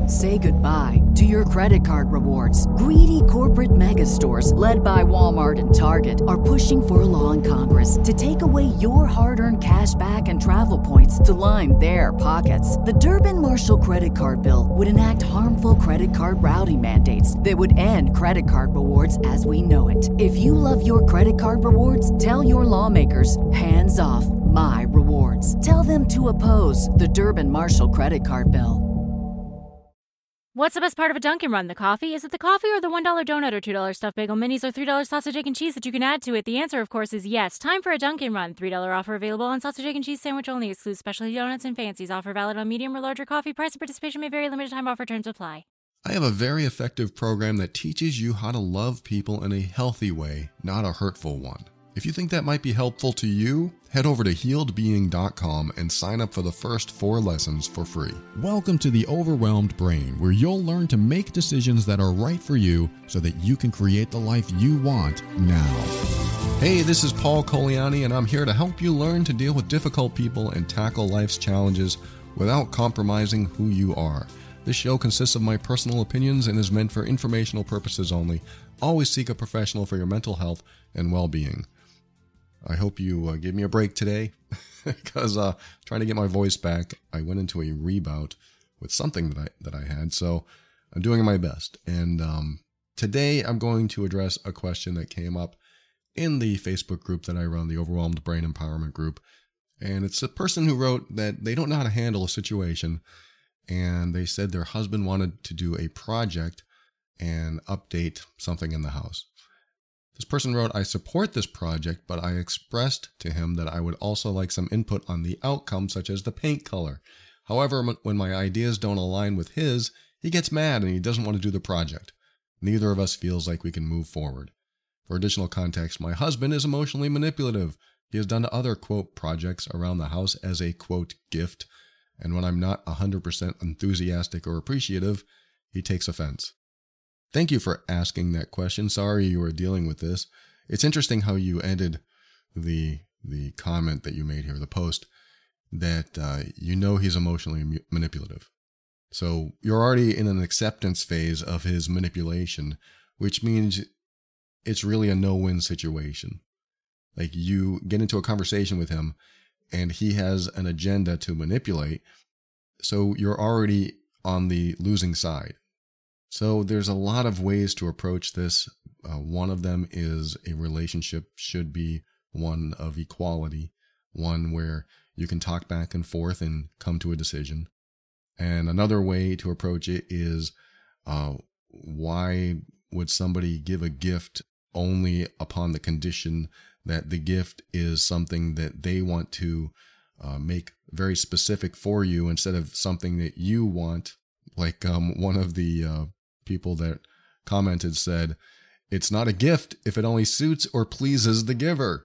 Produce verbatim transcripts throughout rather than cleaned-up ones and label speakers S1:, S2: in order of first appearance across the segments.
S1: Say goodbye to your credit card rewards. Greedy corporate mega stores, led by Walmart and Target, are pushing for a law in Congress to take away your hard-earned cash back and travel points to line their pockets. The Durbin-Marshall credit card bill would enact harmful credit card routing mandates that would end credit card rewards as we know it. If you love your credit card rewards, tell your lawmakers, hands off my rewards. Tell them to oppose the Durbin-Marshall credit card bill.
S2: What's the best part of a Dunkin' Run? The coffee? Is it the coffee or the one dollar donut or two dollar stuffed bagel minis or three dollar sausage, egg, and cheese that you can add to it? The answer, of course, is yes. Time for a Dunkin' Run. three dollar offer available on sausage, egg, and cheese sandwich only. Excludes specialty donuts and fancies. Offer valid on medium or larger coffee. Price and participation may vary. Limited time offer. Terms apply.
S3: I have a very effective program that teaches you how to love people in a healthy way, not a hurtful one. If you think that might be helpful to you, head over to healed being dot com and sign up for the first four lessons for free. Welcome to the Overwhelmed Brain, where you'll learn to make decisions that are right for you so that you can create the life you want now. Hey, this is Paul Coliani, and I'm here to help you learn to deal with difficult people and tackle life's challenges without compromising who you are. This show consists of my personal opinions and is meant for informational purposes only. Always seek a professional for your mental health and well-being. I hope you uh, give me a break today because uh, trying to get my voice back, I went into a rebout with something that I that I had, so I'm doing my best. And um, today I'm going to address a question that came up in the Facebook group that I run, the Overwhelmed Brain Empowerment Group. And it's a person who wrote that they don't know how to handle a situation, and they said their husband wanted to do a project and update something in the house. This person wrote, I support this project, but I expressed to him that I would also like some input on the outcome, such as the paint color. However, when my ideas don't align with his, he gets mad and he doesn't want to do the project. Neither of us feels like we can move forward. For additional context, my husband is emotionally manipulative. He has done other, quote, projects around the house as a, quote, gift, and when I'm not one hundred percent enthusiastic or appreciative, he takes offense. Thank you for asking that question. Sorry you were dealing with this. It's interesting how you ended the the comment that you made here, the post, that uh, you know he's emotionally mu- manipulative. So you're already in an acceptance phase of his manipulation, which means it's really a no-win situation. Like you get into a conversation with him and he has an agenda to manipulate, so you're already on the losing side. So there's a lot of ways to approach this. Uh, one of them is a relationship should be one of equality, one where you can talk back and forth and come to a decision. And another way to approach it is uh, why would somebody give a gift only upon the condition that the gift is something that they want to uh, make very specific for you instead of something that you want? Like um, one of the uh, people that commented said, it's not a gift if it only suits or pleases the giver.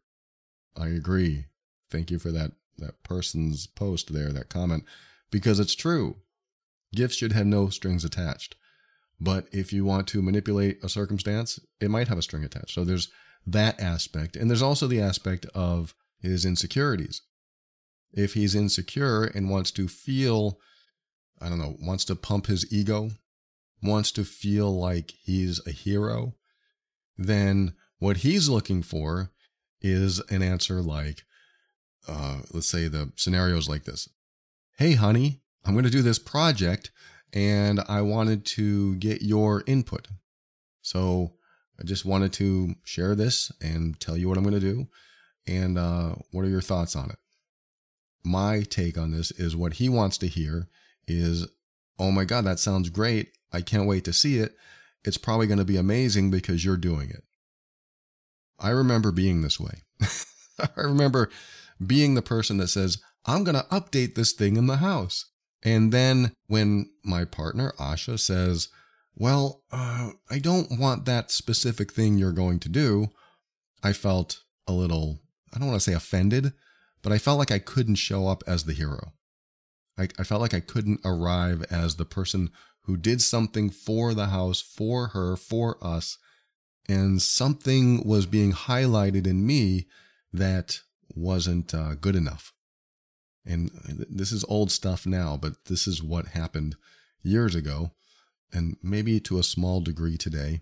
S3: I agree. Thank you for that, that person's post there, that comment, because it's true. Gifts should have no strings attached. But if you want to manipulate a circumstance, it might have a string attached. So there's that aspect. And there's also the aspect of his insecurities. If he's insecure and wants to feel, I don't know, wants to pump his ego, wants to feel like he's a hero, then what he's looking for is an answer like, uh, let's say the scenario's like this. Hey, honey, I'm going to do this project and I wanted to get your input. So I just wanted to share this and tell you what I'm going to do. And uh, what are your thoughts on it? My take on this is what he wants to hear is, oh my God, that sounds great. I can't wait to see it. It's probably going to be amazing because you're doing it. I remember being this way. I remember being the person that says, I'm going to update this thing in the house. And then when my partner, Asha, says, well, uh, I don't want that specific thing you're going to do, I felt a little, I don't want to say offended, but I felt like I couldn't show up as the hero. I, I felt like I couldn't arrive as the person who did something for the house, for her, for us, and something was being highlighted in me that wasn't uh, good enough. And this is old stuff now, but this is what happened years ago, and maybe to a small degree today,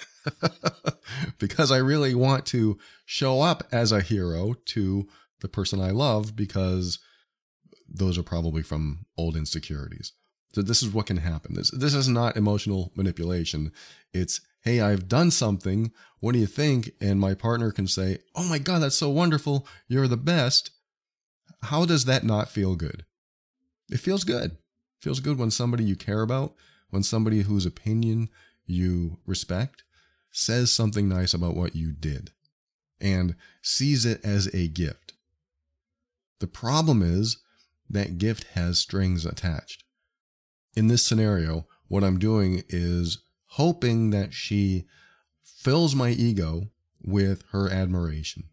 S3: because I really want to show up as a hero to the person I love, because those are probably from old insecurities. So this is what can happen. This, this is not emotional manipulation. It's, hey, I've done something. What do you think? And my partner can say, oh my God, that's so wonderful. You're the best. How does that not feel good? It feels good. It feels good when somebody you care about, when somebody whose opinion you respect, says something nice about what you did and sees it as a gift. The problem is that gift has strings attached. In this scenario, what I'm doing is hoping that she fills my ego with her admiration.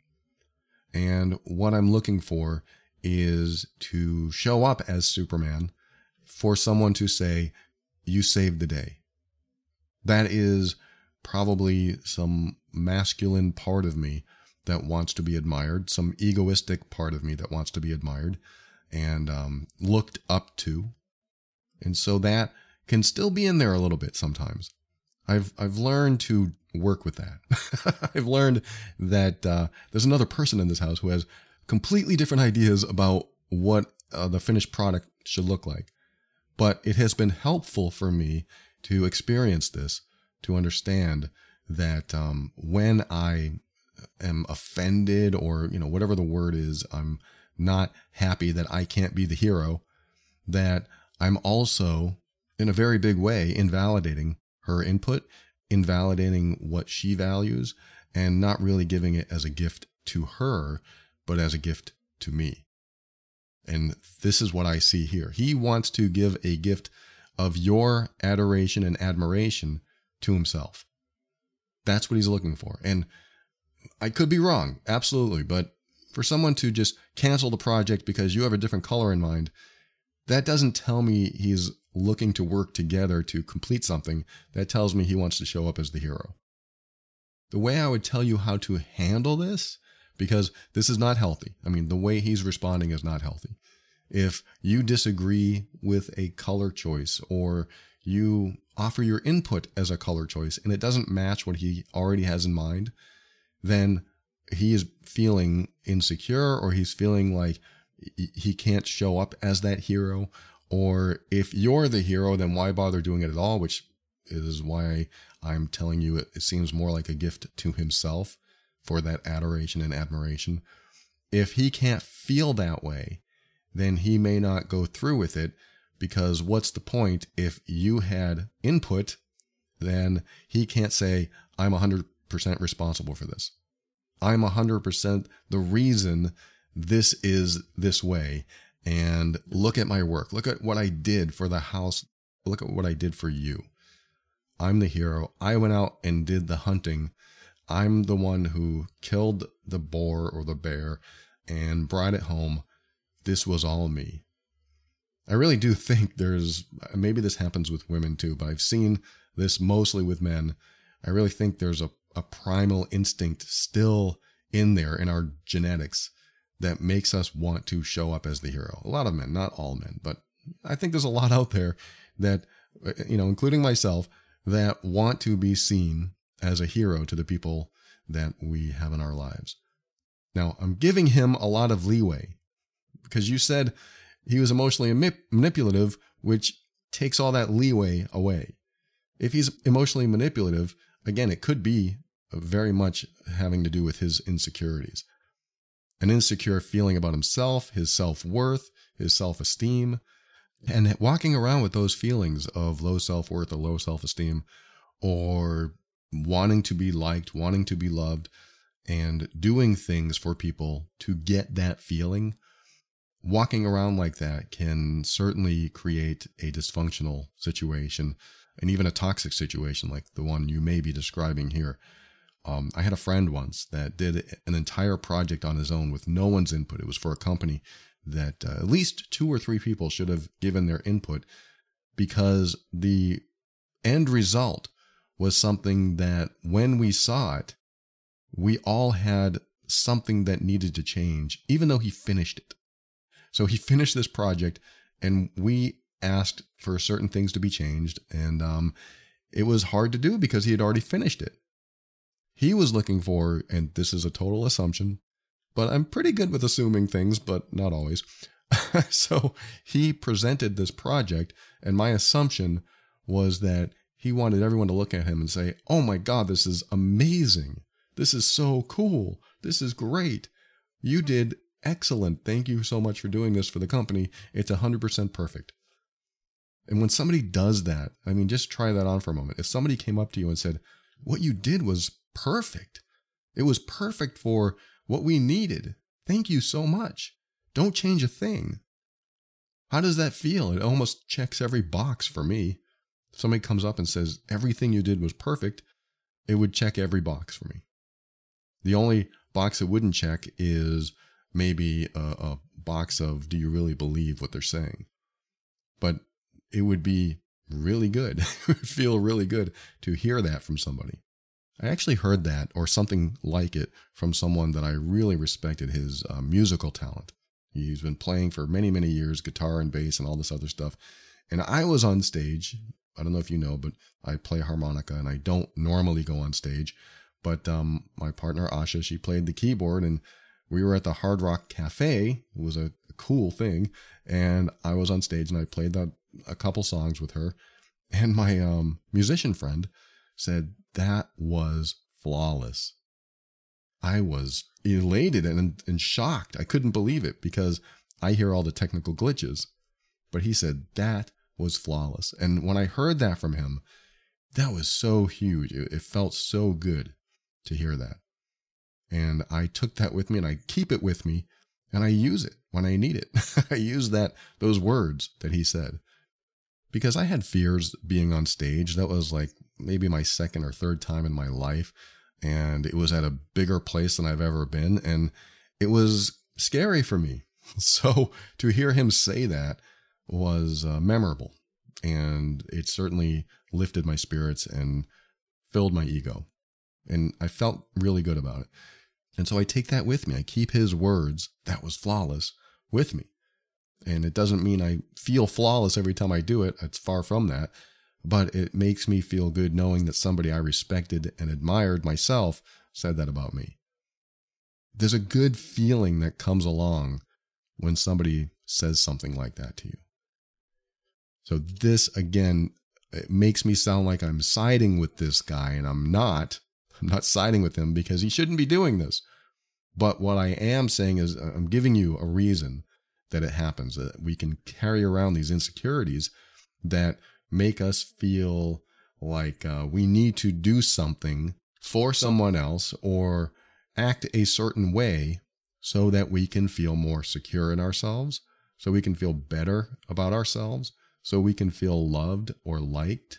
S3: And what I'm looking for is to show up as Superman for someone to say, you saved the day. That is probably some masculine part of me that wants to be admired, some egoistic part of me that wants to be admired and um, looked up to. And so that can still be in there a little bit sometimes. I've I've learned to work with that. I've learned that uh, there's another person in this house who has completely different ideas about what uh, the finished product should look like. But it has been helpful for me to experience this, to understand that um, when I am offended, or, you know, whatever the word is, I'm not happy that I can't be the hero, that I'm also, in a very big way, invalidating her input, invalidating what she values, and not really giving it as a gift to her, but as a gift to me. And this is what I see here. He wants to give a gift of your adoration and admiration to himself. That's what he's looking for. And I could be wrong, absolutely. But for someone to just cancel the project because you have a different color in mind, that doesn't tell me he's looking to work together to complete something. That tells me he wants to show up as the hero. The way I would tell you how to handle this, because this is not healthy. I mean, the way he's responding is not healthy. If you disagree with a color choice, or you offer your input as a color choice and it doesn't match what he already has in mind, then he is feeling insecure, or he's feeling like he can't show up as that hero. Or if you're the hero, then why bother doing it at all? Which is why I'm telling you it, it seems more like a gift to himself for that adoration and admiration. If he can't feel that way, then he may not go through with it, because what's the point? If you had input, then he can't say, I'm one hundred percent responsible for this. I'm one hundred percent the reason this is this way. And look at my work. Look at what I did for the house. Look at what I did for you. I'm the hero. I went out and did the hunting. I'm the one who killed the boar or the bear and brought it home. This was all me. I really do think there's, maybe this happens with women too, but I've seen this mostly with men. I really think there's a, a primal instinct still in there in our genetics that makes us want to show up as the hero. A lot of men, not all men, but I think there's a lot out there that, you know, including myself, that want to be seen as a hero to the people that we have in our lives. Now, I'm giving him a lot of leeway, because you said he was emotionally manipulative, which takes all that leeway away. If he's emotionally manipulative, again, it could be very much having to do with his insecurities. An insecure feeling about himself, his self-worth, his self-esteem, and walking around with those feelings of low self-worth or low self-esteem, or wanting to be liked, wanting to be loved, and doing things for people to get that feeling. Walking around like that can certainly create a dysfunctional situation, and even a toxic situation like the one you may be describing here. Um, I had a friend once that did an entire project on his own with no one's input. It was for a company that uh, at least two or three people should have given their input, because the end result was something that when we saw it, we all had something that needed to change, even though he finished it. So he finished this project, and we asked for certain things to be changed, and um, it was hard to do because he had already finished it. He was looking for, and this is a total assumption, but I'm pretty good with assuming things, but not always. So he presented this project, and my assumption was that he wanted everyone to look at him and say, "Oh my God, this is amazing. This is so cool. This is great. You did excellent. Thank you so much for doing this for the company. It's one hundred percent perfect." And when somebody does that, I mean, just try that on for a moment. If somebody came up to you and said, "What you did was perfect. It was perfect for what we needed. Thank you so much. Don't change a thing." How does that feel? It almost checks every box for me. If somebody comes up and says, "Everything you did was perfect," it would check every box for me. The only box it wouldn't check is maybe a, a box of, do you really believe what they're saying? But it would be really good. It would feel really good to hear that from somebody. I actually heard that or something like it from someone that I really respected his uh, musical talent. He's been playing for many, many years, guitar and bass and all this other stuff. And I was on stage. I don't know if you know, but I play harmonica and I don't normally go on stage. But um, my partner, Asha, she played the keyboard, and we were at the Hard Rock Cafe. It was a cool thing. And I was on stage and I played that, a couple songs with her. And my um, musician friend said, "That was flawless." I was elated and, and shocked. I couldn't believe it because I hear all the technical glitches. But he said, "That was flawless." And when I heard that from him, that was so huge. It, it felt so good to hear that. And I took that with me, and I keep it with me, and I use it when I need it. I use that, those words that he said, because I had fears being on stage. That was like maybe my second or third time in my life. And it was at a bigger place than I've ever been. And it was scary for me. So to hear him say that was uh, memorable. And it certainly lifted my spirits and filled my ego. And I felt really good about it. And so I take that with me. I keep his words, "That was flawless," with me. And it doesn't mean I feel flawless every time I do it. It's far from that. But it makes me feel good knowing that somebody I respected and admired myself said that about me. There's a good feeling that comes along when somebody says something like that to you. So this, again, it makes me sound like I'm siding with this guy, and I'm not. I'm not siding with him because he shouldn't be doing this. But what I am saying is I'm giving you a reason that it happens, that we can carry around these insecurities that make us feel like uh, we need to do something for someone else or act a certain way so that we can feel more secure in ourselves, so we can feel better about ourselves, so we can feel loved or liked.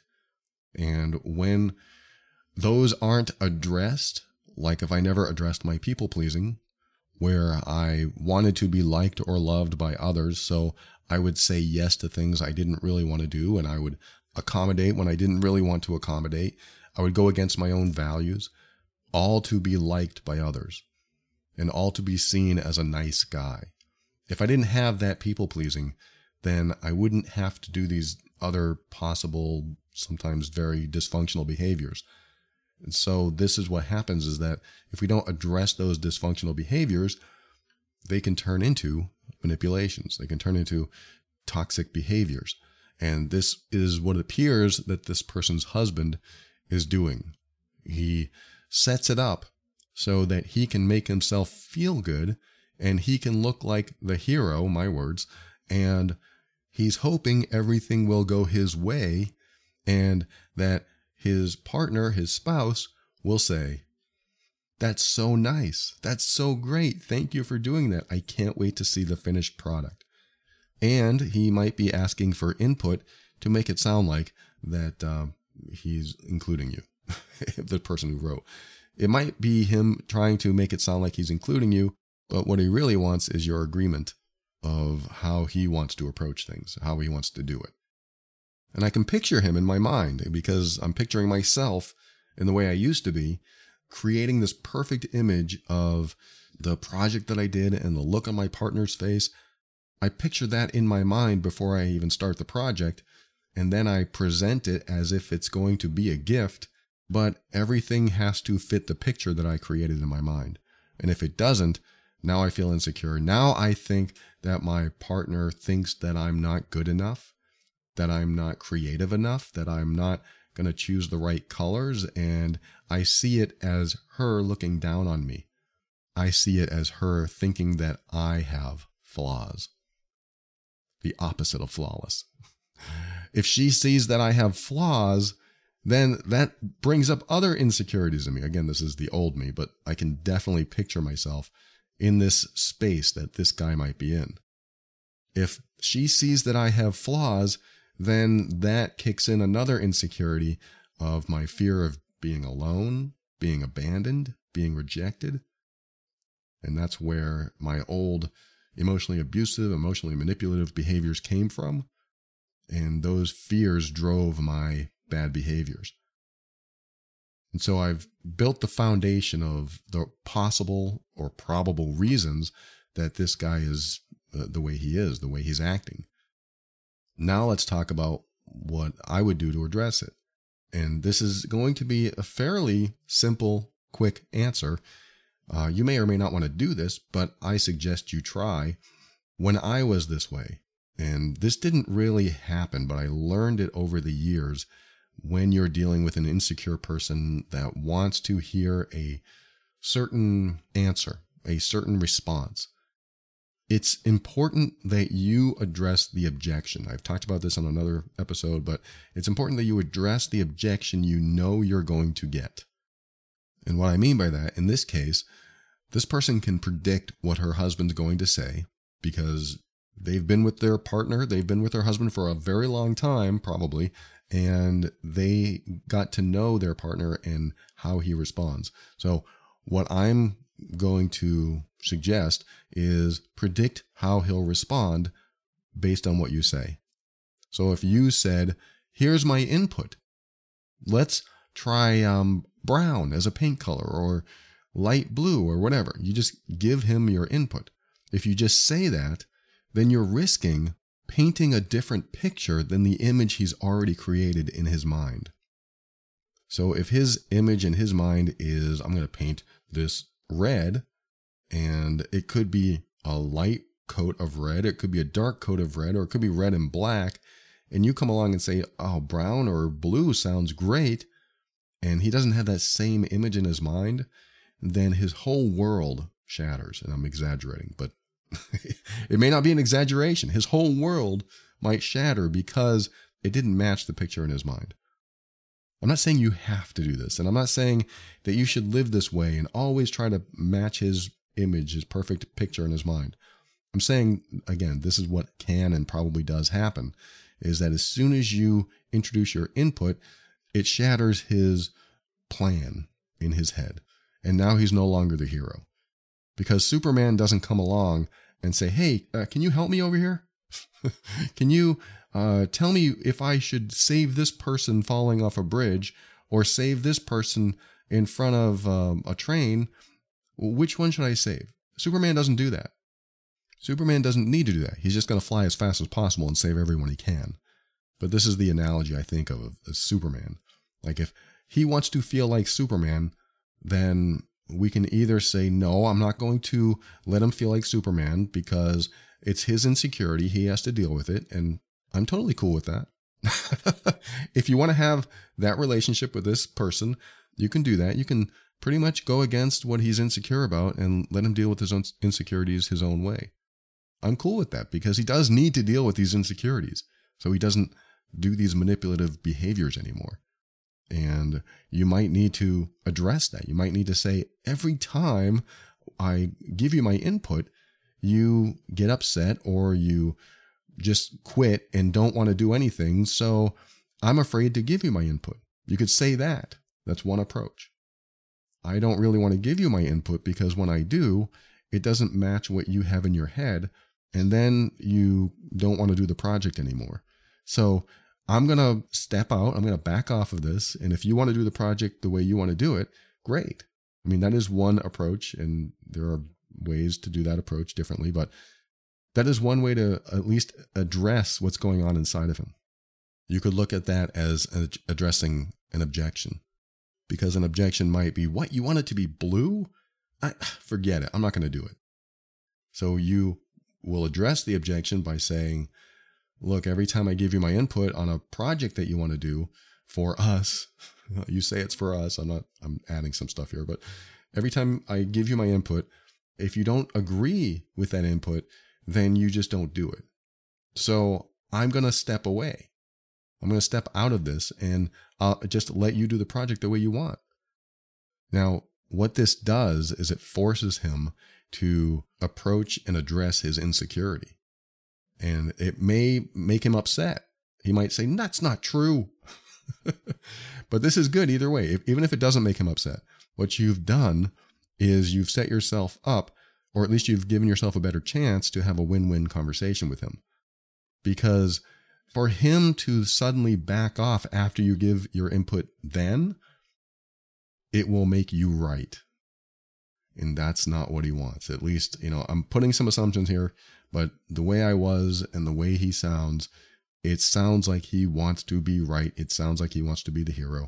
S3: And when those aren't addressed, like if I never addressed my people pleasing, where I wanted to be liked or loved by others, so I would say yes to things I didn't really want to do, and I would accommodate when I didn't really want to accommodate. I would go against my own values, all to be liked by others, and all to be seen as a nice guy. If I didn't have that people pleasing, then I wouldn't have to do these other possible, sometimes very dysfunctional behaviors. And so this is what happens, is that if we don't address those dysfunctional behaviors, they can turn into manipulations. They can turn into toxic behaviors. And this is what it appears that this person's husband is doing. He sets it up so that he can make himself feel good and he can look like the hero, my words, and he's hoping everything will go his way and that his partner, his spouse, will say, "That's so nice. That's so great. Thank you for doing that. I can't wait to see the finished product." And he might be asking for input to make it sound like that uh, he's including you, the person who wrote. It might be him trying to make it sound like he's including you, but what he really wants is your agreement of how he wants to approach things, how he wants to do it. And I can picture him in my mind because I'm picturing myself in the way I used to be, creating this perfect image of the project that I did and the look on my partner's face. I picture that in my mind before I even start the project, and then I present it as if it's going to be a gift, but everything has to fit the picture that I created in my mind. And if it doesn't, now I feel insecure. Now I think that my partner thinks that I'm not good enough, that I'm not creative enough, that I'm not going to choose the right colors, and I see it as her looking down on me. I see it as her thinking that I have flaws. The opposite of flawless. If she sees that I have flaws, then that brings up other insecurities in me. Again, this is the old me, but I can definitely picture myself in this space that this guy might be in. If she sees that I have flaws, then that kicks in another insecurity of my fear of being alone, being abandoned, being rejected. And that's where my old emotionally abusive, emotionally manipulative behaviors came from. And those fears drove my bad behaviors. And so I've built the foundation of the possible or probable reasons that this guy is uh, the way he is, the way he's acting. Now let's talk about what I would do to address it. And this is going to be a fairly simple, quick answer. Uh, you may or may not want to do this, but I suggest you try. When I was this way, and this didn't really happen, but I learned it over the years, when you're dealing with an insecure person that wants to hear a certain answer, a certain response, it's important that you address the objection. I've talked about this on another episode, but it's important that you address the objection you know you're going to get. And what I mean by that, in this case, this person can predict what her husband's going to say because they've been with their partner, they've been with their husband for a very long time, probably, and they got to know their partner and how he responds. So what I'm going to suggest is predict how he'll respond based on what you say. So if you said, here's my input, let's try um, brown as a paint color or light blue or whatever. You just give him your input. If you just say that, then you're risking painting a different picture than the image he's already created in his mind. So if his image in his mind is, I'm going to paint this red, and it could be a light coat of red, it could be a dark coat of red, or it could be red and black, and you come along and say, oh, brown or blue sounds great, and he doesn't have that same image in his mind, then his whole world shatters. And I'm exaggerating, but it may not be an exaggeration. His whole world might shatter because it didn't match the picture in his mind. I'm not saying you have to do this, and I'm not saying that you should live this way and always try to match his image, his perfect picture in his mind. I'm saying, again, this is what can and probably does happen, is that as soon as you introduce your input, it shatters his plan in his head. And now he's no longer the hero. Because Superman doesn't come along and say, hey, uh, can you help me over here? Can you uh, tell me if I should save this person falling off a bridge or save this person in front of um, a train? Which one should I save? Superman doesn't do that. Superman doesn't need to do that. He's just going to fly as fast as possible and save everyone he can. But this is the analogy I think of as Superman. Like if he wants to feel like Superman, then we can either say, no, I'm not going to let him feel like Superman because it's his insecurity. He has to deal with it. And I'm totally cool with that. If you want to have that relationship with this person, you can do that. You can pretty much go against what he's insecure about and let him deal with his own insecurities his own way. I'm cool with that because he does need to deal with these insecurities. So he doesn't do these manipulative behaviors anymore. And you might need to address that. You might need to say, every time I give you my input, you get upset or you just quit and don't want to do anything. So I'm afraid to give you my input. You could say that. That's one approach. I don't really want to give you my input because when I do, it doesn't match what you have in your head. And then you don't want to do the project anymore. So I'm going to step out. I'm going to back off of this. And if you want to do the project the way you want to do it, great. I mean, that is one approach. And there are ways to do that approach differently. But That is one way to at least address what's going on inside of him. You could look at that as addressing an objection, because an objection might be, what, you want it to be blue? I, forget it. I'm not going to do it. So you will address the objection by saying, look, every time I give you my input on a project that you want to do for us, you say it's for us. I'm not, I'm adding some stuff here, but every time I give you my input, if you don't agree with that input, then you just don't do it. So I'm going to step away. I'm going to step out of this and I'll just let you do the project the way you want. Now, what this does is it forces him to approach and address his insecurity. And it may make him upset. He might say, that's not true. But this is good either way. If, even if it doesn't make him upset, what you've done is you've set yourself up, or at least you've given yourself a better chance to have a win-win conversation with him. Because for him to suddenly back off after you give your input, then it will make you right. And that's not what he wants. At least, you know, I'm putting some assumptions here, but the way I was and the way he sounds, it sounds like he wants to be right. It sounds like he wants to be the hero.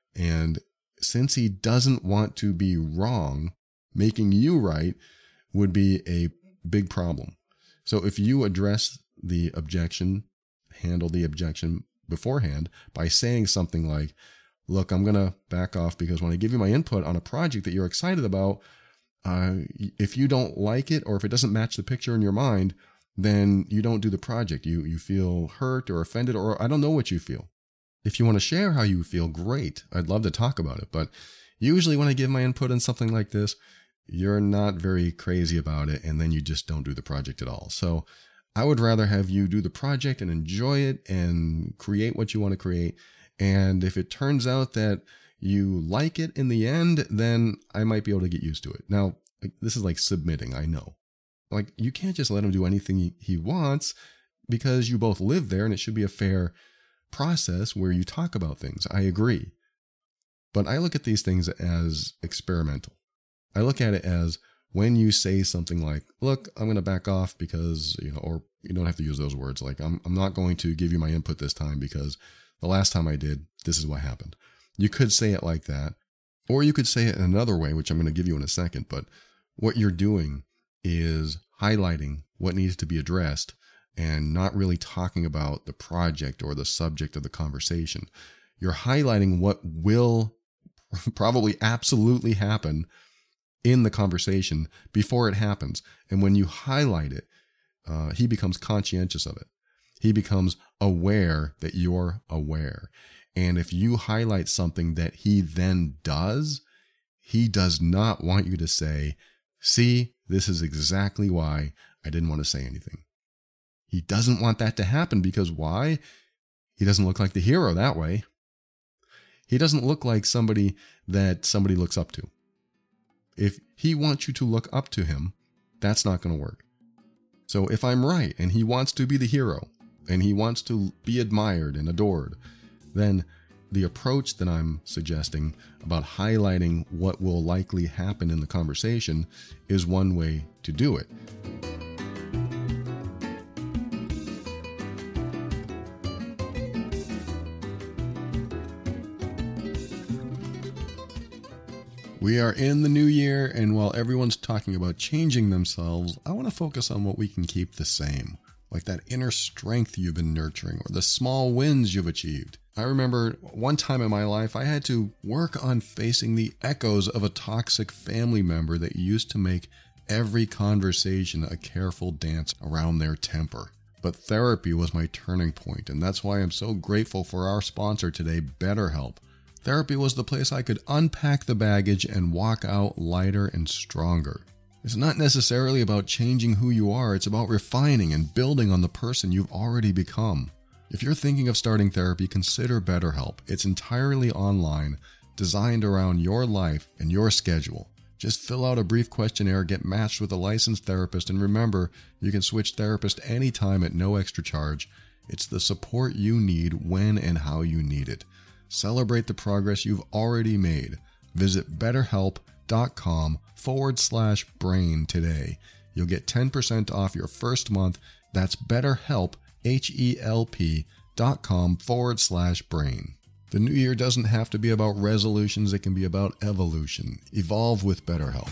S3: And since he doesn't want to be wrong, making you right would be a big problem. So if you address the objection, handle the objection beforehand by saying something like, look, I'm going to back off because when I give you my input on a project that you're excited about, uh, if you don't like it or if it doesn't match the picture in your mind, then you don't do the project. You, you feel hurt or offended, or I don't know what you feel. If you want to share how you feel, great. I'd love to talk about it. But usually when I give my input on something like this, you're not very crazy about it, and then you just don't do the project at all. So I would rather have you do the project and enjoy it and create what you want to create. And if it turns out that you like it in the end, then I might be able to get used to it. Now, this is like submitting, I know. Like, you can't just let him do anything he, he wants, because you both live there and it should be a fair process where you talk about things. I agree. But I look at these things as experimental. I look at it as when you say something like, look, I'm going to back off because, you know, or you don't have to use those words. Like, I'm, I'm not going to give you my input this time because the last time I did, this is what happened. You could say it like that, or you could say it in another way, which I'm going to give you in a second. But what you're doing is highlighting what needs to be addressed and not really talking about the project or the subject of the conversation. You're highlighting what will probably absolutely happen in the conversation before it happens. And when you highlight it, uh, he becomes conscientious of it. He becomes aware that you're aware. And if you highlight something that he then does, he does not want you to say, see, this is exactly why I didn't want to say anything. He doesn't want that to happen because why? He doesn't look like the hero that way. He doesn't look like somebody that somebody looks up to. If he wants you to look up to him, that's not going to work. So if I'm right and he wants to be the hero and he wants to be admired and adored, then the approach that I'm suggesting about highlighting what will likely happen in the conversation is one way to do it. We are in the new year, and while everyone's talking about changing themselves, I want to focus on what we can keep the same, like that inner strength you've been nurturing or the small wins you've achieved. I remember one time in my life, I had to work on facing the echoes of a toxic family member that used to make every conversation a careful dance around their temper. But therapy was my turning point, and that's why I'm so grateful for our sponsor today, BetterHelp. Therapy was the place I could unpack the baggage and walk out lighter and stronger. It's not necessarily about changing who you are, it's about refining and building on the person you've already become. If you're thinking of starting therapy, consider BetterHelp. It's entirely online, designed around your life and your schedule. Just fill out a brief questionnaire, get matched with a licensed therapist, and remember, you can switch therapist anytime at no extra charge. It's the support you need when and how you need it. Celebrate the progress you've already made. Visit betterhelp.com forward slash brain today. You'll get ten percent off your first month. That's BetterHelp, H-E-L-P dot com forward slash brain. The new year doesn't have to be about resolutions. It can be about evolution. Evolve with BetterHelp.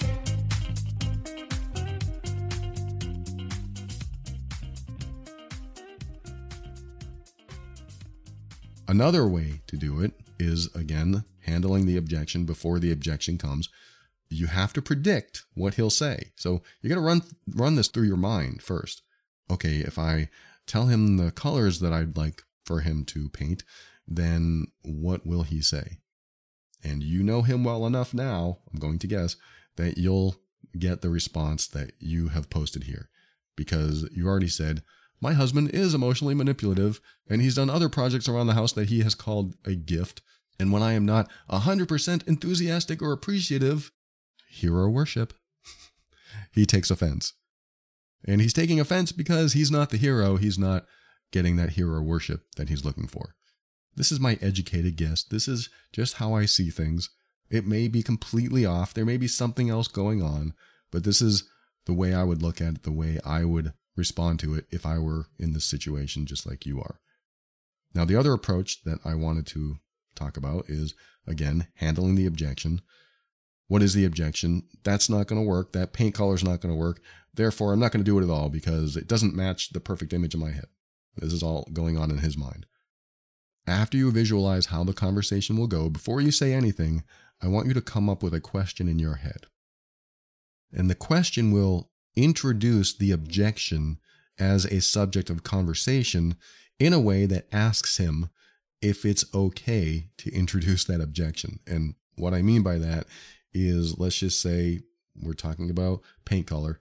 S3: Another way to do it is, again, handling the objection before the objection comes. You have to predict what he'll say. So you're going to run run this through your mind first. Okay, if I tell him the colors that I'd like for him to paint, then what will he say? And you know him well enough now, I'm going to guess, that you'll get the response that you have posted here. Because you already said, my husband is emotionally manipulative, and he's done other projects around the house that he has called a gift. And when I am not one hundred percent enthusiastic or appreciative, hero worship, he takes offense. And he's taking offense because he's not the hero. He's not getting that hero worship that he's looking for. This is my educated guess. This is just how I see things. It may be completely off. There may be something else going on, but this is the way I would look at it, the way I would respond to it if I were in this situation just like you are. Now, the other approach that I wanted to talk about is, again, handling the objection. What is the objection? That's not going to work. That paint color is not going to work. Therefore, I'm not going to do it at all because it doesn't match the perfect image in my head. This is all going on in his mind. After you visualize how the conversation will go, before you say anything, I want you to come up with a question in your head. And the question will introduce the objection as a subject of conversation in a way that asks him if it's okay to introduce that objection. And what I mean by that is, let's just say we're talking about paint color.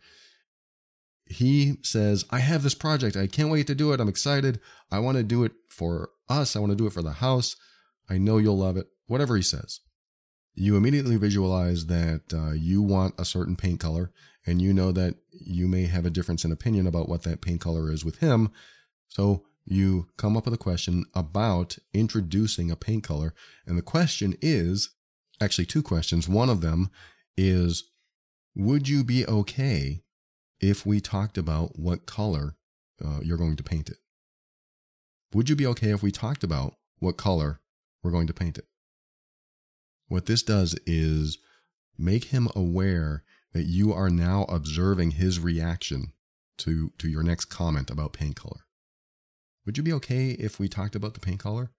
S3: He says, I have this project. I can't wait to do it. I'm excited. I want to do it for us. I want to do it for the house. I know you'll love it. Whatever he says. You immediately visualize that uh, you want a certain paint color, and you know that you may have a difference in opinion about what that paint color is with him. So you come up with a question about introducing a paint color. And the question is, actually two questions. One of them is, would you be okay if we talked about what color uh, you're going to paint it? Would you be okay if we talked about what color we're going to paint it? What this does is make him aware that you are now observing his reaction to, to your next comment about paint color. Would you be okay if we talked about the paint color?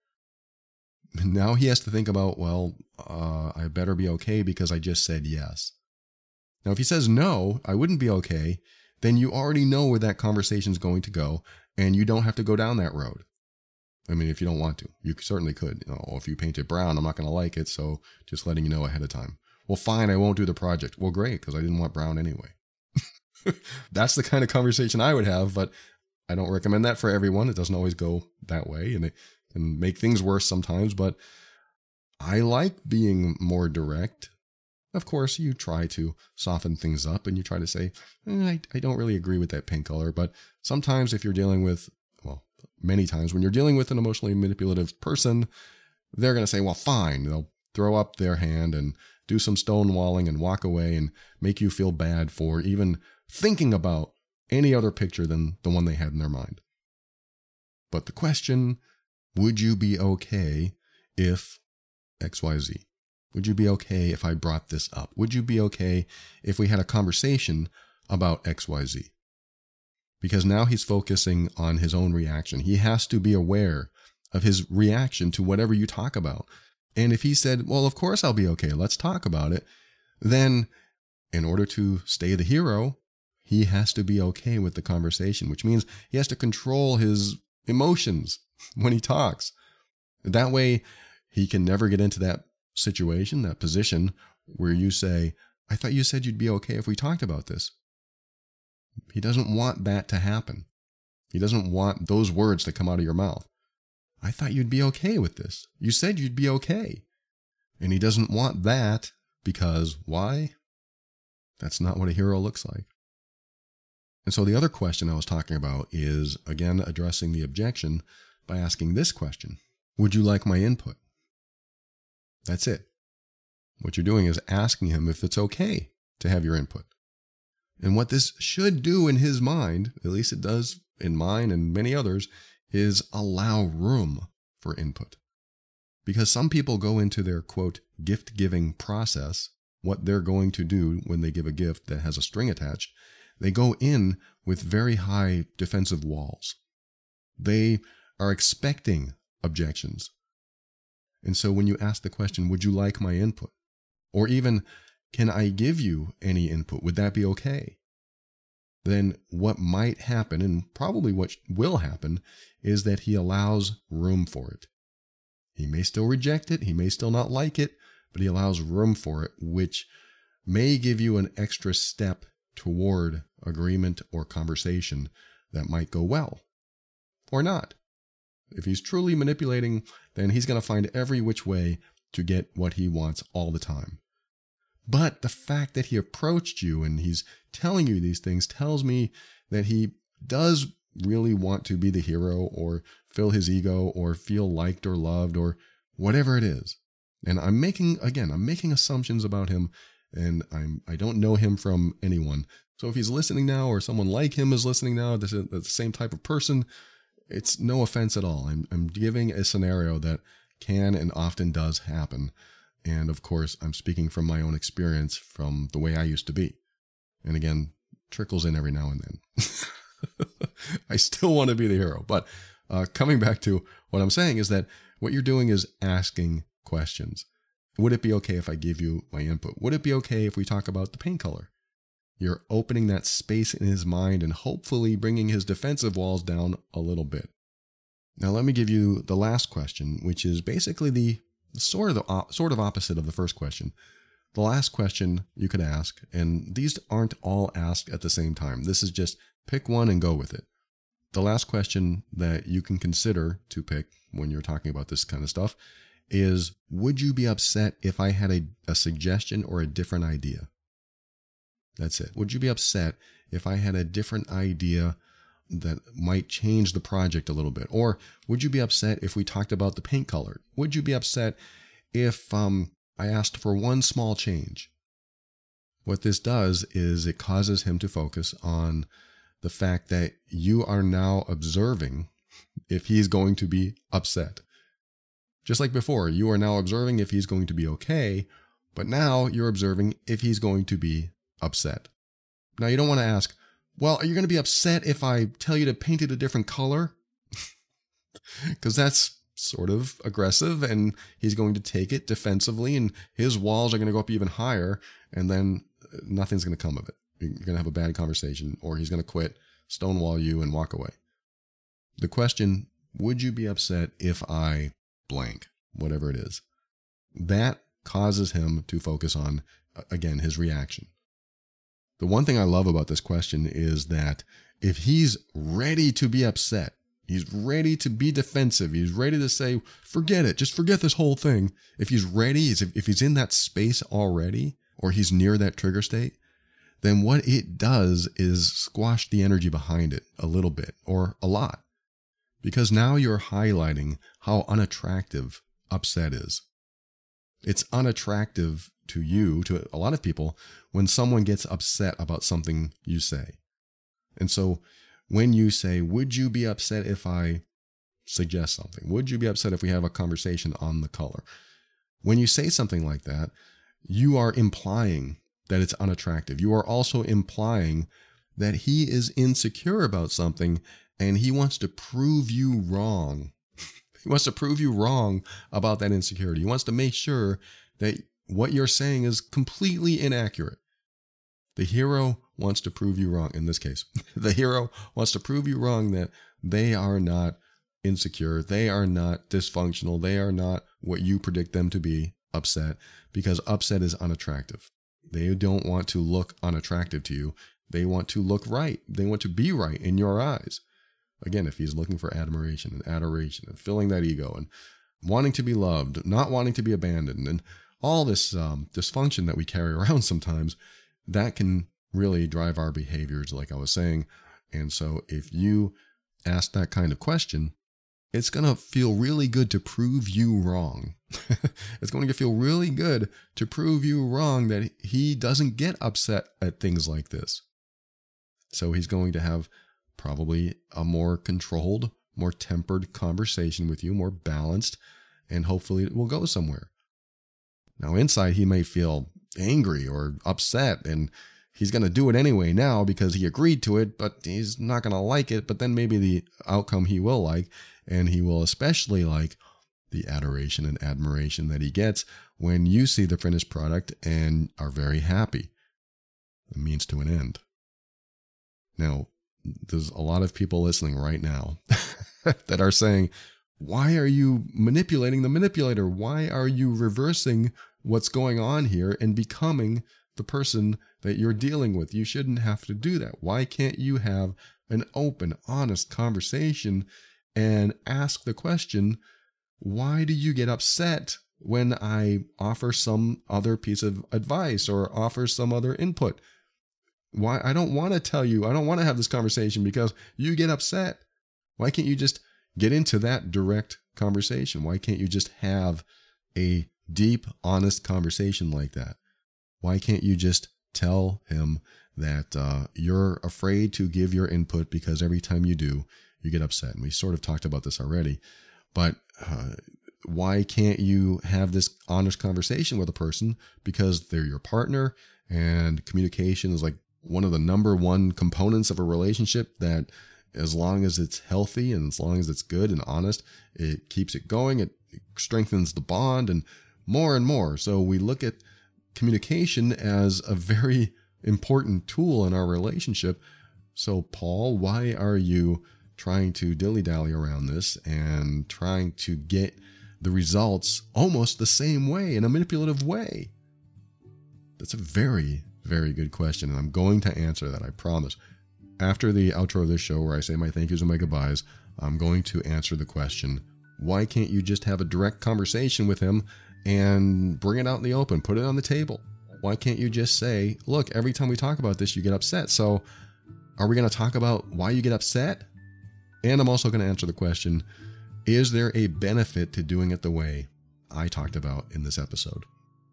S3: Now he has to think about, well, uh, I better be okay because I just said yes. Now, if he says no, I wouldn't be okay, then you already know where that conversation is going to go, and you don't have to go down that road. I mean, if you don't want to, you certainly could. You know, if you paint it brown, I'm not going to like it, so just letting you know ahead of time. Well, fine, I won't do the project. Well, great, because I didn't want brown anyway. That's the kind of conversation I would have, but I don't recommend that for everyone. It doesn't always go that way, and it can make things worse sometimes, but I like being more direct. Of course, you try to soften things up, and you try to say, eh, I, I don't really agree with that paint color, but sometimes if you're dealing with, well, many times when you're dealing with an emotionally manipulative person, they're going to say, well, fine. They'll throw up their hand and do some stonewalling and walk away and make you feel bad for even thinking about any other picture than the one they had in their mind. But the question, would you be okay if X Y Z? Would you be okay if I brought this up? Would you be okay if we had a conversation about X Y Z? Because now he's focusing on his own reaction. He has to be aware of his reaction to whatever you talk about. And if he said, well, of course I'll be okay, let's talk about it, then in order to stay the hero, he has to be okay with the conversation, which means he has to control his emotions when he talks. That way, he can never get into that situation, that position where you say, I thought you said you'd be okay if we talked about this. He doesn't want that to happen. He doesn't want those words to come out of your mouth. I thought you'd be okay with this. You said you'd be okay. And he doesn't want that because why? That's not what a hero looks like. And so the other question I was talking about is, again, addressing the objection by asking this question. Would you like my input? That's it. What you're doing is asking him if it's okay to have your input. And what this should do in his mind, at least it does in mine and many others, is allow room for input. Because some people go into their, quote, gift-giving process, what they're going to do when they give a gift that has a string attached, they go in with very high defensive walls. They are expecting objections. And so when you ask the question, would you like my input? Or even, can I give you any input? Would that be okay? Then what might happen, and probably what will happen, is that he allows room for it. He may still reject it, he may still not like it, but he allows room for it, which may give you an extra step toward agreement or conversation that might go well, or not. If he's truly manipulating, then he's going to find every which way to get what he wants all the time. But the fact that he approached you and he's telling you these things tells me that he does really want to be the hero or fill his ego or feel liked or loved or whatever it is. And I'm making, again, I'm making assumptions about him, and I'm, I don't know him from anyone. So if he's listening now or someone like him is listening now, this is the same type of person, it's no offense at all. I'm, I'm giving a scenario that can and often does happen. And of course, I'm speaking from my own experience from the way I used to be. And again, trickles in every now and then. I still want to be the hero. But uh, coming back to what I'm saying is that what you're doing is asking questions. Would it be okay if I give you my input? Would it be okay if we talk about the paint color? You're opening that space in his mind and hopefully bringing his defensive walls down a little bit. Now, let me give you the last question, which is basically the sort of the sort of opposite of the first question. The last question you could ask, and these aren't all asked at the same time. This is just pick one and go with it. The last question that you can consider to pick when you're talking about this kind of stuff is, would you be upset if I had a, a suggestion or a different idea? That's it. Would you be upset if I had a different idea that might change the project a little bit? Or would you be upset if we talked about the paint color? Would you be upset if um, I asked for one small change? What this does is it causes him to focus on the fact that you are now observing if he's going to be upset. Just like before, you are now observing if he's going to be okay, but now you're observing if he's going to be upset. Now, you don't want to ask, well, are you going to be upset if I tell you to paint it a different color? Because that's sort of aggressive, and he's going to take it defensively, and his walls are going to go up even higher, and then nothing's going to come of it. You're going to have a bad conversation, or he's going to quit, stonewall you, and walk away. The question, would you be upset if I blank, whatever it is? That causes him to focus on, again, his reaction. The one thing I love about this question is that if he's ready to be upset, he's ready to be defensive, he's ready to say, forget it, just forget this whole thing. If he's ready, if he's in that space already, or he's near that trigger state, then what it does is squash the energy behind it a little bit, or a lot. Because now you're highlighting how unattractive upset is. It's unattractive to you, to a lot of people, when someone gets upset about something you say. And so when you say, would you be upset if I suggest something? Would you be upset if we have a conversation on the color? When you say something like that, you are implying that it's unattractive. You are also implying that he is insecure about something and he wants to prove you wrong. He wants to prove you wrong about that insecurity. He wants to make sure that what you're saying is completely inaccurate. The hero wants to prove you wrong in this case. The hero wants to prove you wrong that they are not insecure. They are not dysfunctional. They are not what you predict them to be, upset, because upset is unattractive. They don't want to look unattractive to you. They want to look right. They want to be right in your eyes. Again, if he's looking for admiration and adoration and filling that ego and wanting to be loved, not wanting to be abandoned, and all this um, dysfunction that we carry around sometimes, that can really drive our behaviors, like I was saying. And so if you ask that kind of question, it's going to feel really good to prove you wrong. It's going to feel really good to prove you wrong that he doesn't get upset at things like this. So he's going to have probably a more controlled, more tempered conversation with you, more balanced, and hopefully it will go somewhere. Now, inside, he may feel angry or upset, and he's going to do it anyway now because he agreed to it, but he's not going to like it. But then maybe the outcome he will like, and he will especially like the adoration and admiration that he gets when you see the finished product and are very happy. A means to an end. Now, there's a lot of people listening right now that are saying, why are you manipulating the manipulator? Why are you reversing what's going on here and becoming the person that you're dealing with? You shouldn't have to do that. Why can't you have an open, honest conversation and ask the question, why do you get upset when I offer some other piece of advice or offer some other input? Why? I don't want to tell you, I don't want to have this conversation because you get upset. Why can't you just get into that direct conversation? Why can't you just have a deep, honest conversation like that? Why can't you just tell him that uh, you're afraid to give your input because every time you do, you get upset? And we sort of talked about this already, but uh, why can't you have this honest conversation with a person because they're your partner, and communication is like one of the number one components of a relationship that as long as it's healthy and as long as it's good and honest, it keeps it going. It strengthens the bond and more and more. So we look at communication as a very important tool in our relationship. So Paul, why are you trying to dilly-dally around this and trying to get the results almost the same way, in a manipulative way? That's a very, very good question, and I'm going to answer that, I promise. After the outro of this show where I say my thank yous and my goodbyes, I'm going to answer the question, why can't you just have a direct conversation with him and bring it out in the open, put it on the table? Why can't you just say, look, every time we talk about this, you get upset. So are we going to talk about why you get upset? And I'm also going to answer the question, is there a benefit to doing it the way I talked about in this episode?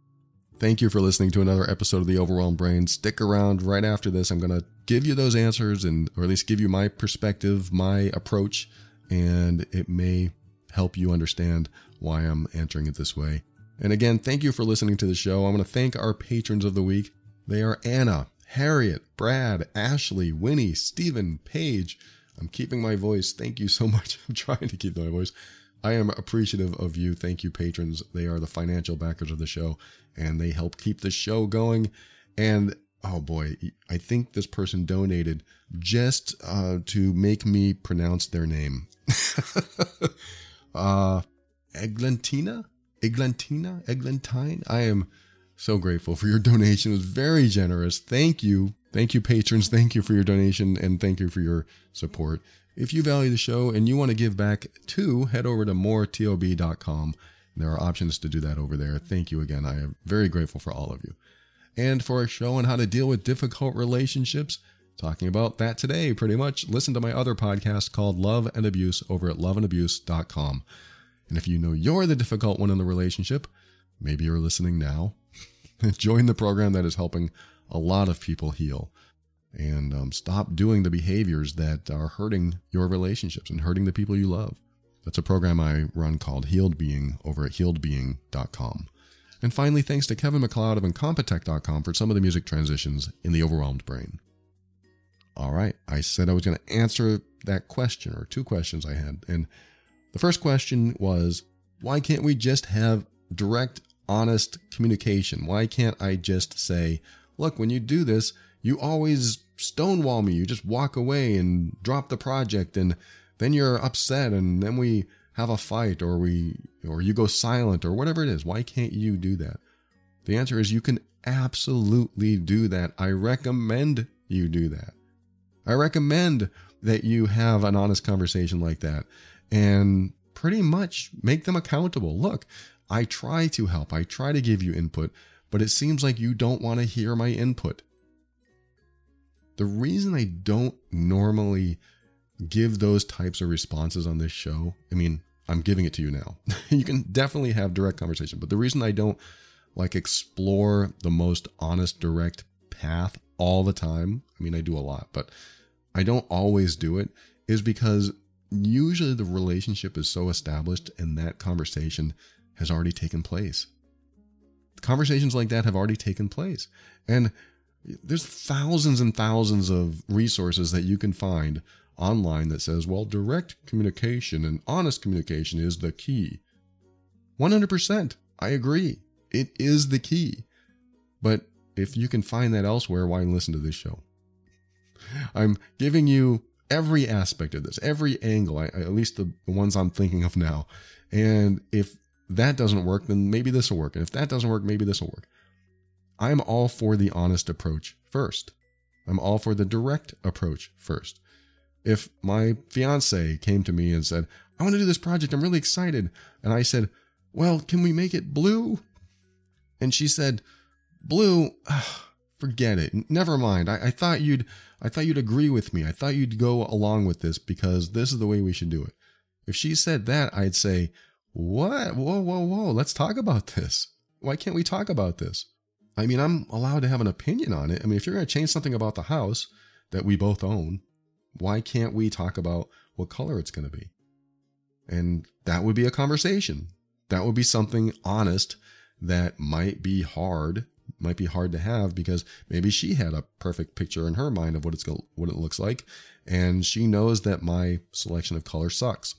S3: Thank you for listening to another episode of The Overwhelmed Brain. Stick around right after this. I'm going to give you those answers, and or at least give you my perspective, my approach, and it may help you understand why I'm answering it this way. And again, thank you for listening to the show. I want to thank our patrons of the week. They are Anna, Harriet, Brad, Ashley, Winnie, Stephen, Paige. I'm keeping my voice. Thank you so much. I'm trying to keep my voice. I am appreciative of you. Thank you, patrons. They are the financial backers of the show, and they help keep the show going. And oh boy, I think this person donated just uh, to make me pronounce their name. uh, Eglantina? Eglantina? Eglantine? I am so grateful for your donation. It was very generous. Thank you. Thank you, patrons. Thank you for your donation, and thank you for your support. If you value the show and you want to give back too, head over to more tob dot com. There are options to do that over there. Thank you again. I am very grateful for all of you. And for a show on how to deal with difficult relationships, talking about that today pretty much, listen to my other podcast called Love and Abuse over at love and abuse dot com. And if you know you're the difficult one in the relationship, maybe you're listening now, join the program that is helping a lot of people heal. And um, stop doing the behaviors that are hurting your relationships and hurting the people you love. That's a program I run called Healed Being over at healed being dot com. And finally, thanks to Kevin MacLeod of Incompetech dot com for some of the music transitions in The Overwhelmed Brain. All right, I said I was going to answer that question, or two questions I had. And the first question was, why can't we just have direct, honest communication? Why can't I just say, look, when you do this, you always stonewall me. You just walk away and drop the project, and then you're upset, and then we have a fight, or we, or you go silent, or whatever it is. Why can't you do that? The answer is you can absolutely do that. I recommend you do that. I recommend that you have an honest conversation like that and pretty much make them accountable. Look, I try to help. I try to give you input, but it seems like you don't want to hear my input. The reason I don't normally give those types of responses on this show, I mean, I'm giving it to you now. You can definitely have direct conversation, but the reason I don't like explore the most honest, direct path all the time, I mean, I do a lot, but I don't always do it, is because usually the relationship is so established and that conversation has already taken place. Conversations like that have already taken place. And there's thousands and thousands of resources that you can find online that says, well, direct communication and honest communication is the key. one hundred percent. I agree. It is the key. But if you can find that elsewhere, why listen to this show? I'm giving you every aspect of this, every angle, I, at least the, the ones I'm thinking of now. And if that doesn't work, then maybe this will work. And if that doesn't work, maybe this will work. I'm all for the honest approach first. I'm all for the direct approach first. If my fiance came to me and said, I want to do this project, I'm really excited. And I said, well, can we make it blue? And she said, blue, ugh, forget it. Never mind. I, I thought you'd, I thought you'd agree with me. I thought you'd go along with this because this is the way we should do it. If she said that, I'd say, what? Whoa, whoa, whoa. Let's talk about this. Why can't we talk about this? I mean, I'm allowed to have an opinion on it. I mean, if you're going to change something about the house that we both own, why can't we talk about what color it's going to be? And that would be a conversation. That would be something honest that might be hard, might be hard to have because maybe she had a perfect picture in her mind of what it's going, what it looks like. And she knows that my selection of color sucks.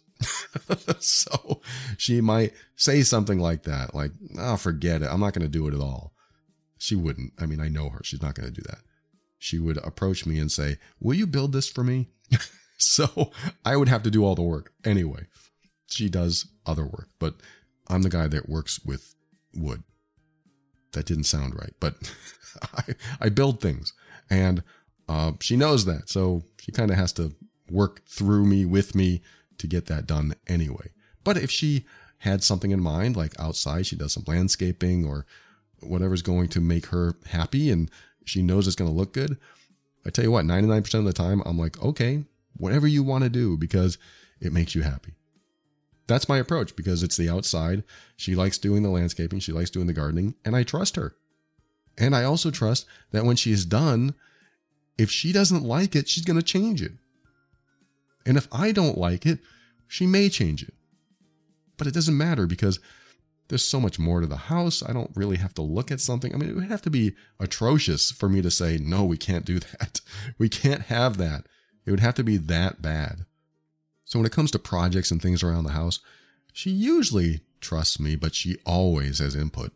S3: So she might say something like that, like, oh, forget it. I'm not going to do it at all. She wouldn't. I mean, I know her. She's not going to do that. She would approach me and say, will you build this for me? So I would have to do all the work anyway. She does other work, but I'm the guy that works with wood. That didn't sound right, but I, I build things and uh, she knows that. So she kind of has to work through me, with me to get that done anyway. But if she had something in mind, like outside, she does some landscaping or whatever's going to make her happy and she knows it's going to look good. I tell you what, ninety-nine percent of the time, I'm like, okay, whatever you want to do because it makes you happy. That's my approach because it's the outside. She likes doing the landscaping. She likes doing the gardening and I trust her. And I also trust that when she's done, if she doesn't like it, she's going to change it. And if I don't like it, she may change it. But it doesn't matter because there's so much more to the house. I don't really have to look at something. I mean, it would have to be atrocious for me to say, no, we can't do that. We can't have that. It would have to be that bad. So when it comes to projects and things around the house, she usually trusts me, but she always has input.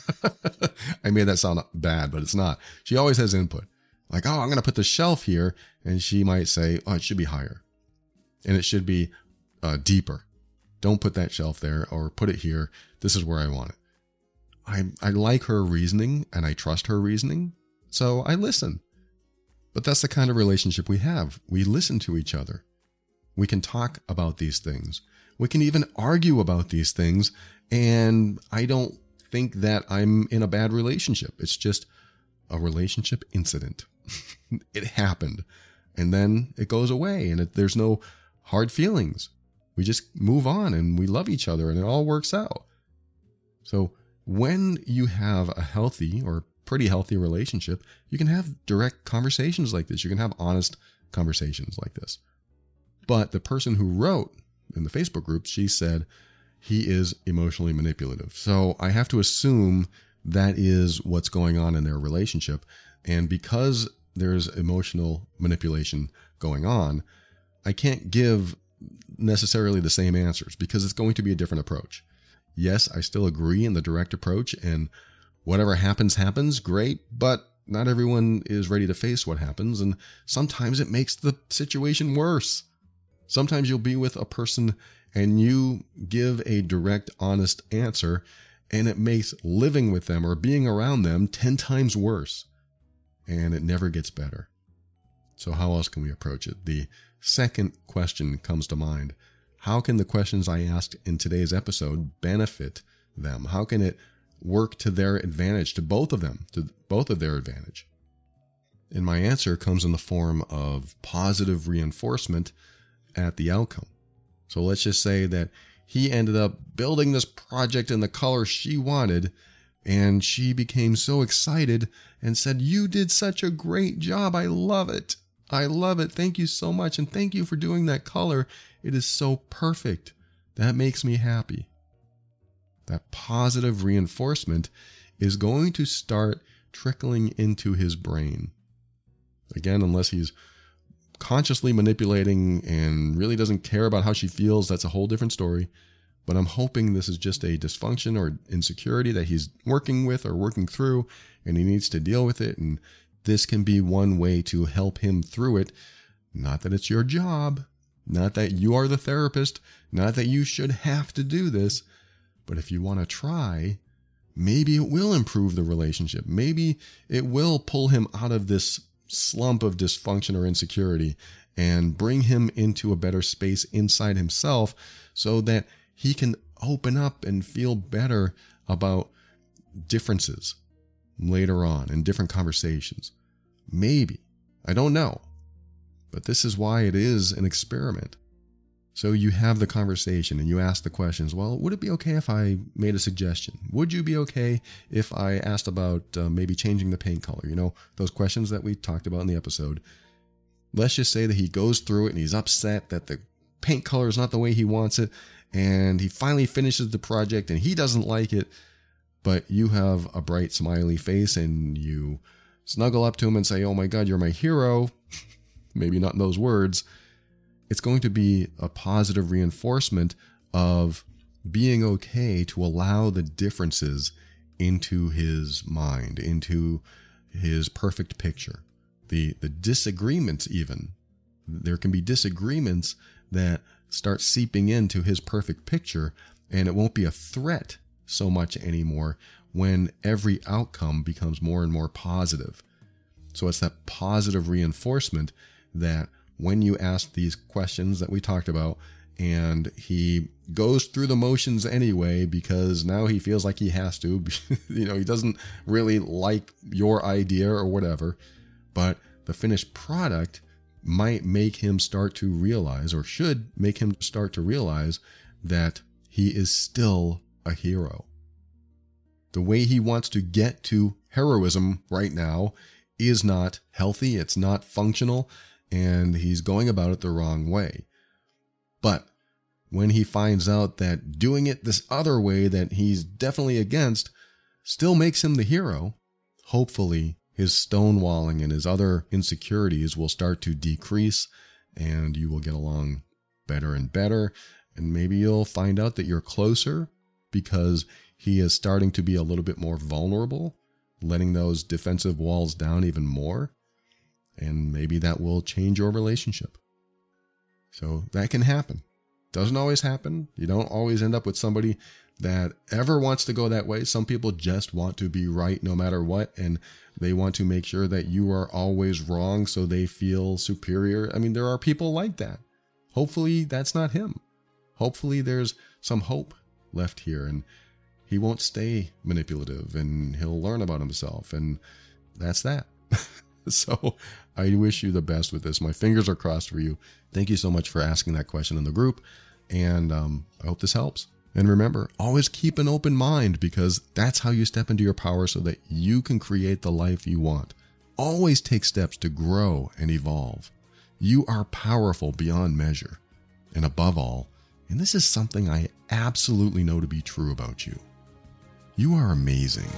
S3: I made that sound bad, but it's not. She always has input. Like, oh, I'm going to put the shelf here. And she might say, oh, it should be higher. And it should be uh, deeper. Don't put that shelf there or put it here. This is where I want it. I, I like her reasoning and I trust her reasoning. So I listen. But that's the kind of relationship we have. We listen to each other. We can talk about these things. We can even argue about these things. And I don't think that I'm in a bad relationship. It's just a relationship incident. It happened. And then it goes away and it, there's no hard feelings. We just move on and we love each other and it all works out. So when you have a healthy or pretty healthy relationship, you can have direct conversations like this. You can have honest conversations like this. But the person who wrote in the Facebook group, she said he is emotionally manipulative. So I have to assume that is what's going on in their relationship. And because there's emotional manipulation going on, I can't give necessarily the same answers because it's going to be a different approach. Yes, I still agree in the direct approach and whatever happens, happens, great, but not everyone is ready to face what happens. And sometimes it makes the situation worse. Sometimes you'll be with a person and you give a direct, honest answer and it makes living with them or being around them ten times worse. And it never gets better. So how else can we approach it? The second question comes to mind. How can the questions I asked in today's episode benefit them? How can it work to their advantage, to both of them, to both of their advantage? And my answer comes in the form of positive reinforcement at the outcome. So let's just say that he ended up building this project in the color she wanted, And she became so excited and said, "You did such a great job. I love it. I love it. Thank you so much. And thank you for doing that color. It is so perfect. That makes me happy." That positive reinforcement is going to start trickling into his brain. Again, unless he's consciously manipulating and really doesn't care about how she feels, that's a whole different story. But I'm hoping this is just a dysfunction or insecurity that he's working with or working through, and he needs to deal with it. And this can be one way to help him through it. Not that it's your job, not that you are the therapist, not that you should have to do this, but if you want to try, maybe it will improve the relationship. Maybe it will pull him out of this slump of dysfunction or insecurity and bring him into a better space inside himself so that he can open up and feel better about differences later on in different conversations. Maybe. I don't know. But this is why it is an experiment. So you have the conversation and you ask the questions. Well, would it be okay if I made a suggestion? Would you be okay if I asked about uh, maybe changing the paint color? You know, those questions that we talked about in the episode. Let's just say that he goes through it and he's upset that the paint color is not the way he wants it. And he finally finishes the project and he doesn't like it. But you have a bright, smiley face and you snuggle up to him and say, "Oh my God, you're my hero." Maybe not in those words. It's going to be a positive reinforcement of being okay to allow the differences into his mind, into his perfect picture. The, the disagreements even. There can be disagreements that start seeping into his perfect picture, and it won't be a threat so much anymore when every outcome becomes more and more positive. So it's that positive reinforcement that when you ask these questions that we talked about and he goes through the motions anyway because now he feels like he has to, you know, he doesn't really like your idea or whatever, but the finished product might make him start to realize, or should make him start to realize, that he is still a hero. The way he wants to get to heroism right now is not healthy, it's not functional, and he's going about it the wrong way. But when he finds out that doing it this other way that he's definitely against still makes him the hero, hopefully his stonewalling and his other insecurities will start to decrease and you will get along better and better. And maybe you'll find out that you're closer because he is starting to be a little bit more vulnerable, letting those defensive walls down even more. And maybe that will change your relationship. So that can happen. Doesn't always happen. You don't always end up with somebody that ever wants to go that way. Some people just want to be right no matter what, and they want to make sure that you are always wrong so they feel superior. I mean, there are people like that. Hopefully that's not him. Hopefully there's some hope left here and he won't stay manipulative and he'll learn about himself, and that's that. So I wish you the best with this. My fingers are crossed for you. Thank you so much for asking that question in the group. And um, I hope this helps. And remember, always keep an open mind, because that's how you step into your power so that you can create the life you want. Always take steps to grow and evolve. You are powerful beyond measure. And above all, and this is something I absolutely know to be true about you, you are amazing.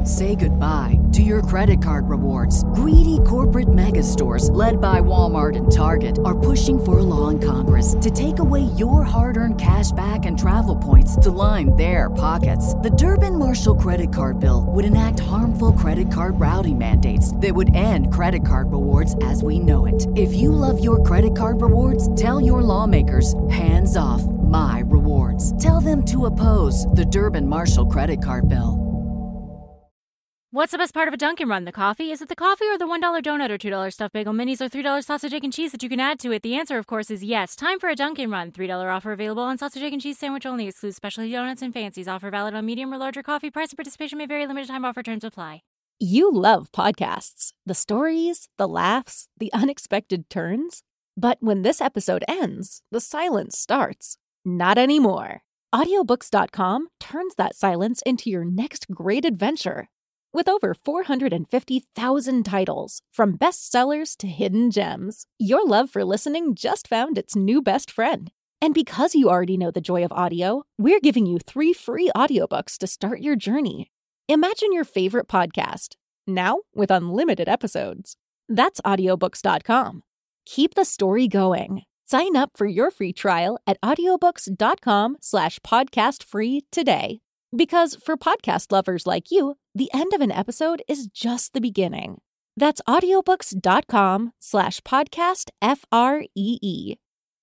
S1: Say goodbye to your credit card rewards. Greedy corporate mega stores, led by Walmart and Target, are pushing for a law in Congress to take away your hard-earned cash back and travel points to line their pockets. The Durbin-Marshall credit card bill would enact harmful credit card routing mandates that would end credit card rewards as we know it. If you love your credit card rewards, tell your lawmakers, hands off my rewards. Tell them to oppose the Durbin-Marshall credit card bill.
S2: What's the best part of a Dunkin' Run? The coffee? Is it the coffee or the one dollar donut or two dollar stuffed bagel minis or three dollar sausage, egg, and cheese that you can add to it? The answer, of course, is yes. Time for a Dunkin' Run. three dollar offer available on sausage, egg, and cheese sandwich only. Excludes specialty donuts and fancies. Offer valid on medium or larger coffee. Price and participation may vary. Limited time offer. Terms apply.
S4: You love podcasts. The stories, the laughs, the unexpected turns. But when this episode ends, the silence starts. Not anymore. Audiobooks dot com turns that silence into your next great adventure. With over four hundred fifty thousand titles, from bestsellers to hidden gems, your love for listening just found its new best friend. And because you already know the joy of audio, we're giving you three free audiobooks to start your journey. Imagine your favorite podcast, now with unlimited episodes. That's audiobooks dot com. Keep the story going. Sign up for your free trial at audiobooks dot com slash podcast free today. Because for podcast lovers like you, the end of an episode is just the beginning. That's audiobooks dot com slash podcast F R E E.